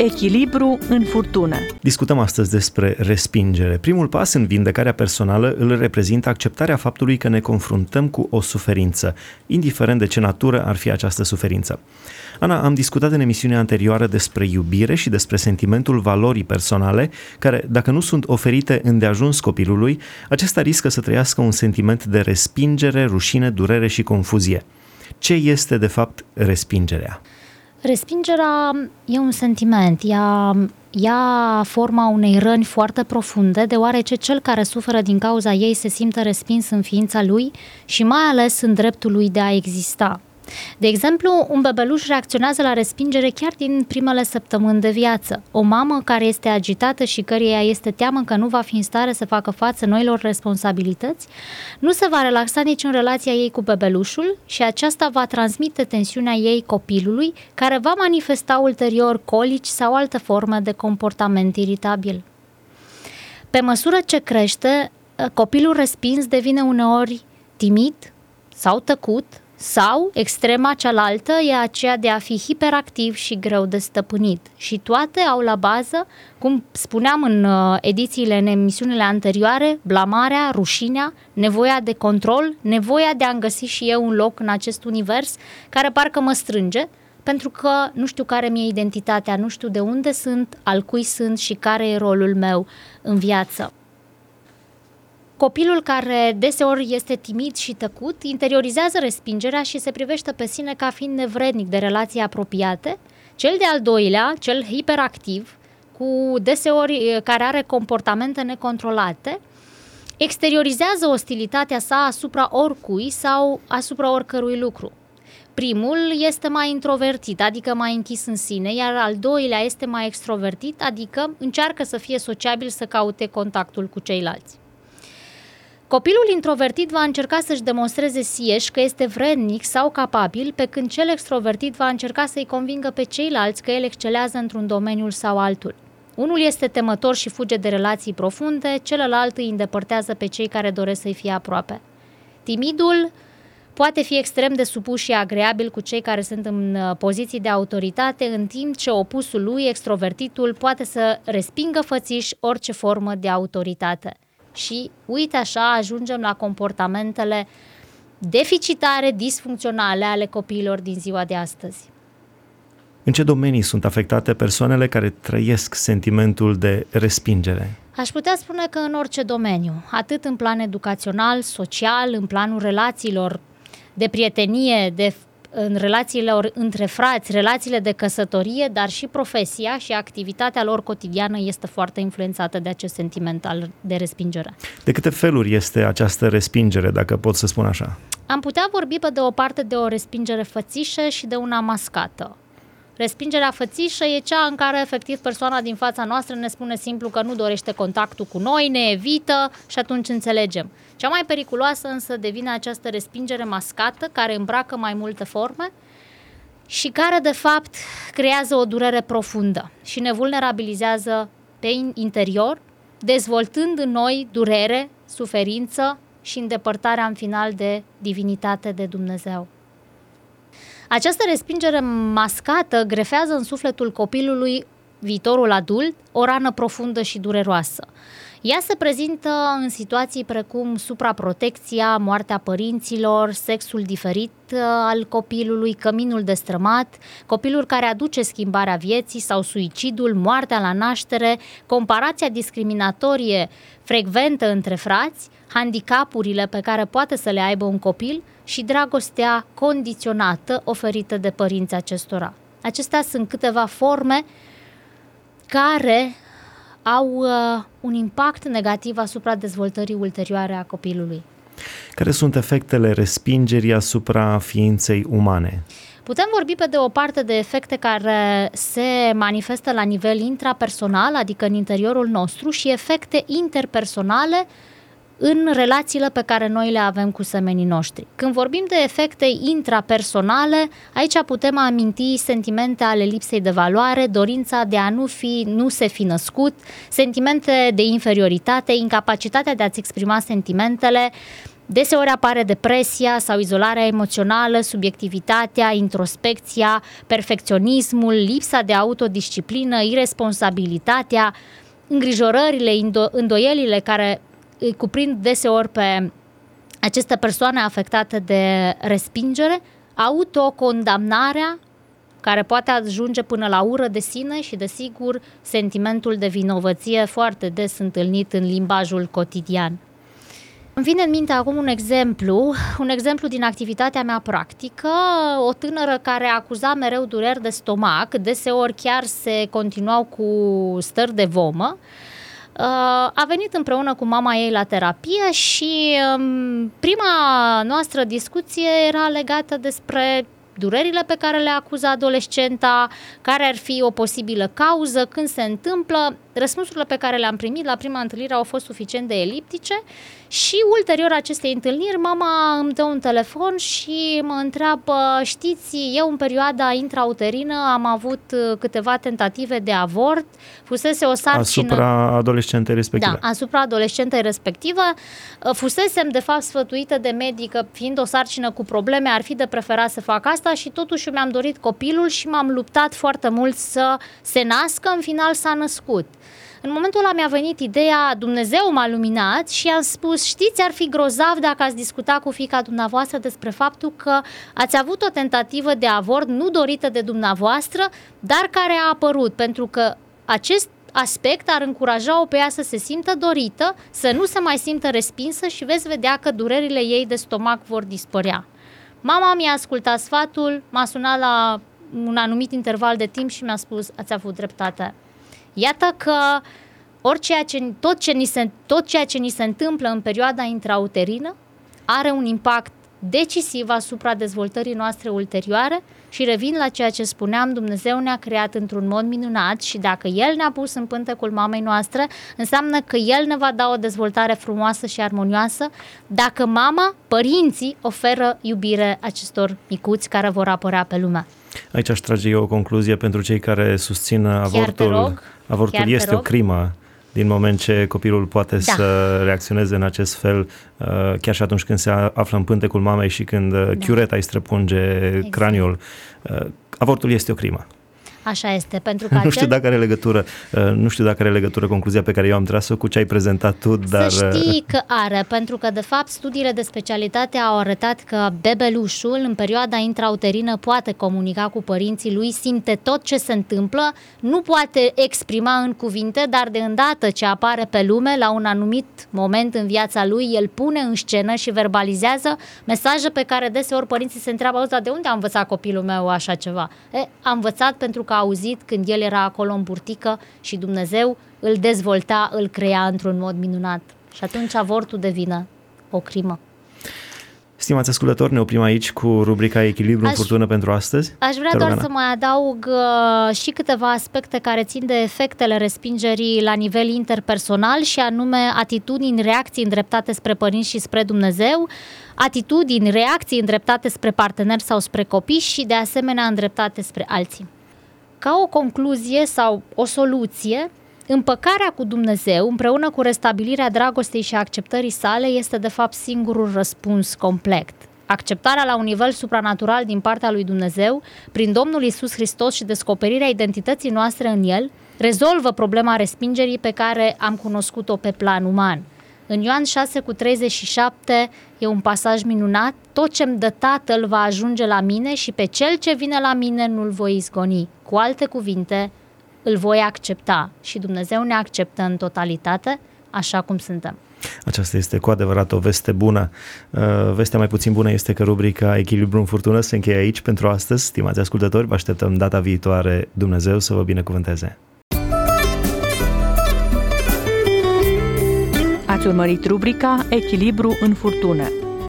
Echilibru în furtună. Discutăm astăzi despre respingere. Primul pas în vindecarea personală îl reprezintă acceptarea faptului că ne confruntăm cu o suferință, indiferent de ce natură ar fi această suferință. Ana, am discutat în emisiunea anterioară despre iubire și despre sentimentul valorii personale, care, dacă nu sunt oferite îndeajuns copilului, acesta riscă să trăiască un sentiment de respingere, rușine, durere și confuzie. Ce este, de fapt, respingerea? Respingerea e un sentiment, ia forma unei răni foarte profunde, deoarece cel care suferă din cauza ei se simte respins în ființa lui și mai ales în dreptul lui de a exista. De exemplu, un bebeluș reacționează la respingere chiar din primele săptămâni de viață. O mamă care este agitată și căreia este teamă că nu va fi în stare să facă față noilor responsabilități, nu se va relaxa nici în relația ei cu bebelușul și aceasta va transmite tensiunea ei copilului, care va manifesta ulterior colici sau alte forme de comportament iritabil. Pe măsură ce crește, copilul respins devine uneori timid sau tăcut, sau, extrema cealaltă e aceea de a fi hiperactiv și greu de stăpânit. Și toate au la bază, cum spuneam în în emisiunile anterioare, blamarea, rușinea, nevoia de control, nevoia de a-mi găsi și eu un loc în acest univers care parcă mă strânge, pentru că nu știu care mi-e identitatea, nu știu de unde sunt, al cui sunt și care e rolul meu în viață. Copilul care deseori este timid și tăcut interiorizează respingerea și se privește pe sine ca fiind nevrednic de relații apropiate. Cel de-al doilea, cel hiperactiv, cu deseori care are comportamente necontrolate, exteriorizează ostilitatea sa asupra oricui sau asupra oricărui lucru. Primul este mai introvertit, adică mai închis în sine, iar al doilea este mai extrovertit, adică încearcă să fie sociabil, să caute contactul cu ceilalți. Copilul introvertit va încerca să-și demonstreze sieși că este vrednic sau capabil, pe când cel extrovertit va încerca să-i convingă pe ceilalți că el excelează într-un domeniu sau altul. Unul este temător și fuge de relații profunde, celălalt îi îndepărtează pe cei care doresc să-i fie aproape. Timidul poate fi extrem de supus și agreabil cu cei care sunt în poziții de autoritate, în timp ce opusul lui, extrovertitul, poate să respingă fățiș orice formă de autoritate. Și, uite așa, ajungem la comportamentele deficitare, disfuncționale ale copiilor din ziua de astăzi. În ce domenii sunt afectate persoanele care trăiesc sentimentul de respingere? Aș putea spune că în orice domeniu, atât în plan educațional, social, în planul relațiilor de prietenie, în relațiile între frați, relațiile de căsătorie, dar și profesia și activitatea lor cotidiană este foarte influențată de acest sentiment de respingere. De câte feluri este această respingere, dacă pot să spun așa? Am putea vorbi pe de o parte de o respingere fățișă și de una mascată. Respingerea fățișă e cea în care efectiv persoana din fața noastră ne spune simplu că nu dorește contactul cu noi, ne evită și atunci înțelegem. Cea mai periculoasă însă devine această respingere mascată care îmbracă mai multe forme și care de fapt creează o durere profundă și ne vulnerabilizează pe interior, dezvoltând în noi durere, suferință și îndepărtarea în final de divinitate, de Dumnezeu. Această respingere mascată grefează în sufletul copilului, viitorul adult, o rană profundă și dureroasă. Ea se prezintă în situații precum supraprotecția, moartea părinților, sexul diferit al copilului, căminul destrămat, copilul care aduce schimbarea vieții sau suicidul, moartea la naștere, comparația discriminatorie frecventă între frați, handicapurile pe care poate să le aibă un copil și dragostea condiționată oferită de părinții acestora. Acestea sunt câteva forme care au un impact negativ asupra dezvoltării ulterioare a copilului. Care sunt efectele respingerii asupra ființei umane? Putem vorbi pe de o parte de efecte care se manifestă la nivel intrapersonal, adică în interiorul nostru, și efecte interpersonale în relațiile pe care noi le avem cu semenii noștri. Când vorbim de efecte intrapersonale, aici putem aminti sentimente ale lipsei de valoare, dorința de a nu se fi născut, sentimente de inferioritate, incapacitatea de a-ți exprima sentimentele, Deseori apare depresia sau izolarea emoțională, subiectivitatea, introspecția, perfecționismul, lipsa de autodisciplină, iresponsabilitatea, îngrijorările, îndoielile care îi cuprind deseori pe aceste persoane afectate de respingere, autocondamnarea, care poate ajunge până la ură de sine și, desigur, sentimentul de vinovăție foarte des întâlnit în limbajul cotidian. Îmi vine în minte acum un exemplu din activitatea mea practică, o tânără care acuza mereu dureri de stomac, deseori chiar se continuau cu stări de vomă. A venit împreună cu mama ei la terapie și prima noastră discuție era legată despre durerile pe care le acuză adolescenta, care ar fi o posibilă cauză, când se întâmplă. Răspunsurile pe care le-am primit la prima întâlnire au fost suficient de eliptice și ulterior acestei întâlniri mama îmi dă un telefon și mă întreabă: știți, eu în perioada intrauterină am avut câteva tentative de avort, fusese o sarcină... Asupra adolescentei respective. Da, asupra adolescentei respectivă. Fusesem de fapt sfătuită de medic că, fiind o sarcină cu probleme, ar fi de preferat să fac asta și totuși mi-am dorit copilul și m-am luptat foarte mult să se nască, în final s-a născut. În momentul ăla mi-a venit ideea, Dumnezeu m-a luminat și am spus: știți, ar fi grozav dacă ați discuta cu fiica dumneavoastră despre faptul că ați avut o tentativă de avort nu dorită de dumneavoastră, dar care a apărut, pentru că acest aspect ar încuraja-o pe ea să se simtă dorită, să nu se mai simtă respinsă și veți vedea că durerile ei de stomac vor dispărea. Mama mi-a ascultat sfatul, m-a sunat la un anumit interval de timp și mi-a spus: ați avut dreptate. Iată că tot ceea ce ni se întâmplă în perioada intrauterină are un impact decisiv asupra dezvoltării noastre ulterioare și revin la ceea ce spuneam, Dumnezeu ne-a creat într-un mod minunat și dacă El ne-a pus în pântecul mamei noastre, înseamnă că El ne va da o dezvoltare frumoasă și armonioasă dacă mama, părinții, oferă iubire acestor micuți care vor apărea pe lume. Aici aș trage eu o concluzie pentru cei care susțin avortul. Avortul este o crimă din moment ce copilul poate să reacționeze în acest fel, chiar și atunci când se află în pântecul mamei și când chiureta îi străpunge craniul. Avortul este o crimă. Așa este, pentru că nu știu dacă are legătură concluzia pe care eu am tras-o cu ce ai prezentat tu, dar... Să știi că are, pentru că de fapt studiile de specialitate au arătat că bebelușul în perioada intrauterină poate comunica cu părinții lui, simte tot ce se întâmplă, nu poate exprima în cuvinte, dar de îndată ce apare pe lume, la un anumit moment în viața lui, el pune în scenă și verbalizează mesaje pe care deseori părinții se întreabă: de unde a învățat copilul meu așa ceva? A învățat pentru că a auzit când el era acolo în burtică și Dumnezeu îl dezvolta, îl crea într-un mod minunat. Și atunci avortul devine o crimă. Stimați ascultători, ne oprim aici cu rubrica Echilibru în furtună pentru astăzi. Aș vrea doar să mai adaug și câteva aspecte care țin de efectele respingerii la nivel interpersonal și anume atitudini, reacții îndreptate spre părinți și spre Dumnezeu, atitudini, reacții îndreptate spre parteneri sau spre copii și de asemenea îndreptate spre alții. Ca o concluzie sau o soluție, împăcarea cu Dumnezeu, împreună cu restabilirea dragostei și acceptării sale, este de fapt singurul răspuns complet. Acceptarea la un nivel supranatural din partea lui Dumnezeu, prin Domnul Iisus Hristos și descoperirea identității noastre în El, rezolvă problema respingerii pe care am cunoscut-o pe plan uman. În Ioan 6:37 e un pasaj minunat: tot ce-mi dă Tatăl va ajunge la mine și pe cel ce vine la mine nu-l voi izgoni. Cu alte cuvinte, îl voi accepta și Dumnezeu ne acceptă în totalitate așa cum suntem. Aceasta este cu adevărat o veste bună. Vestea mai puțin bună este că rubrica Echilibru în furtună se încheie aici pentru astăzi. Stimați ascultători, vă așteptăm data viitoare. Dumnezeu să vă binecuvânteze! Ați urmărit rubrica Echilibru în furtună.